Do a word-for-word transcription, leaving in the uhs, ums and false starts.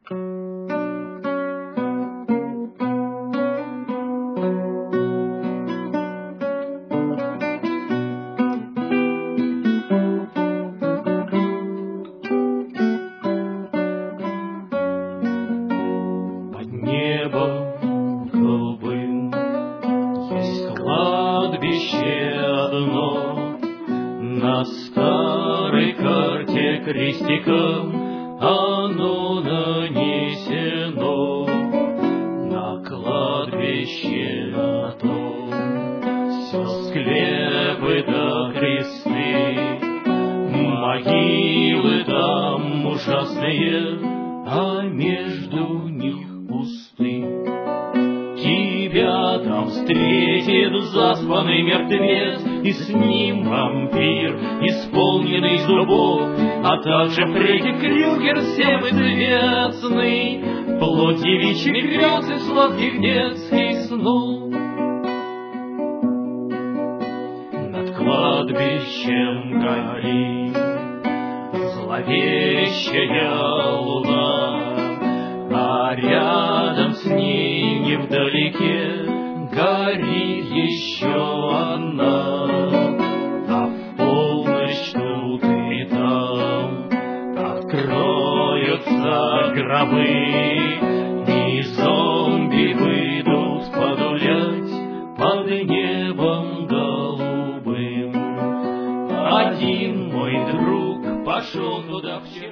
Под небом голубым есть кладбище одно, на старой карте крестиком оно нанесено. На кладбище на том все склепы да кресты, могилы там ужасные, а между них пусты. Тебя там встретит заспанный мертвец, и с ним вампир, исполненный зубов, а также Фредди Крюгер всем известный, плоть девичьих грез и сладких детских снов. Над кладбищем горит зловещая луна, а рядом с ней невдалеке горит еще одна. А в полночь тут и там откроются гробы, и зомби выйдут погулять под небом голубым. Один мой друг пошел туда вчера.